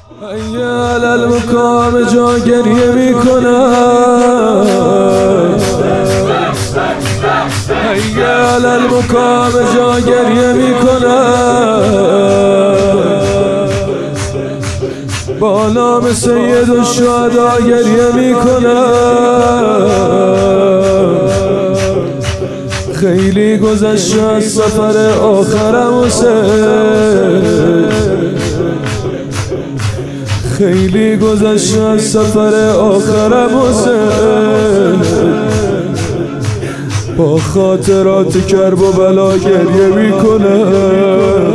ای علل مقام جا گریه میکنم، ای علل مقام جا گریه میکنم، با نام سید الشهدا گریه میکنم. خیلی گذشته از سفر آخرم حسین، خیلی گذشته از سفر آخرم حسین، با خاطرات کرب و بلا گریه میکنم،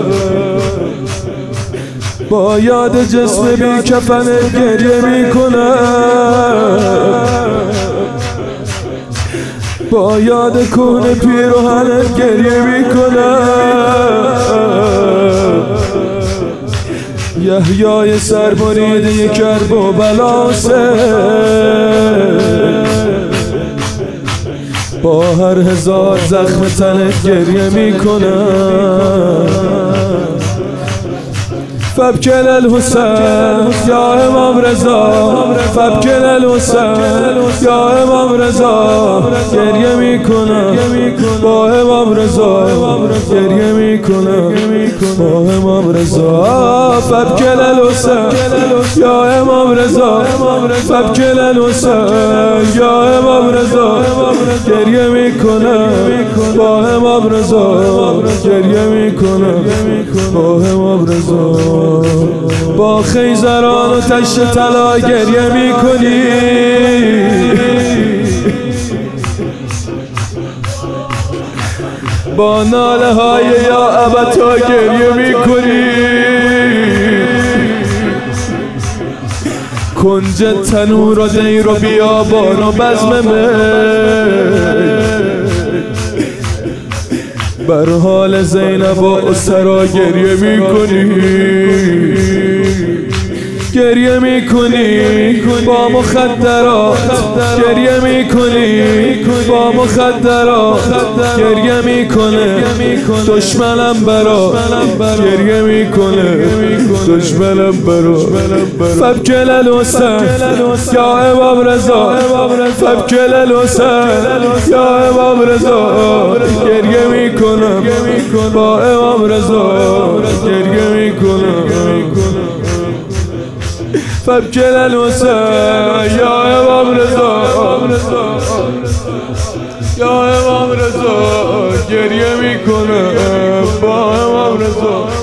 با یاد جسم بی کفن گریه میکنم، با یاد کون پیرهنت گریه میکنم. یحیای سربریده کرب و بلا با هر هزار زخم تنت گریه میکنم. فابکل الحسین یا امام رضا، فابکل الحسین یا امام رضا گریه میکنم، با امام رضا گریه میکنم، با امام رضا. فابکل الحسین یا امام رضا، فابکل الحسین یا امام رضا گریه میکنم، با امام رضا گریه میکنم، با امام رضا. با خیزران و تشت طلا گریه میکنی، با ناله های یا ابتا گریه میکنی، کنج تنور و دیر و بیابان و بزم بر حال زینب و اسرا گریه میکنی، گریه میکنی با مخدرات، گریه میکنی با مخدرات، گریه میکنه دشمنم برا، گریه میکنه دشمنم برا. فابکل الحسین یا امام رضا، فابکل الحسین یا امام رضا گریه میکنم، با امام رضا گریه میکنم. فابکل الحسین یا امام رضا، یا امام رضا گریه میکنه، با امام رضا.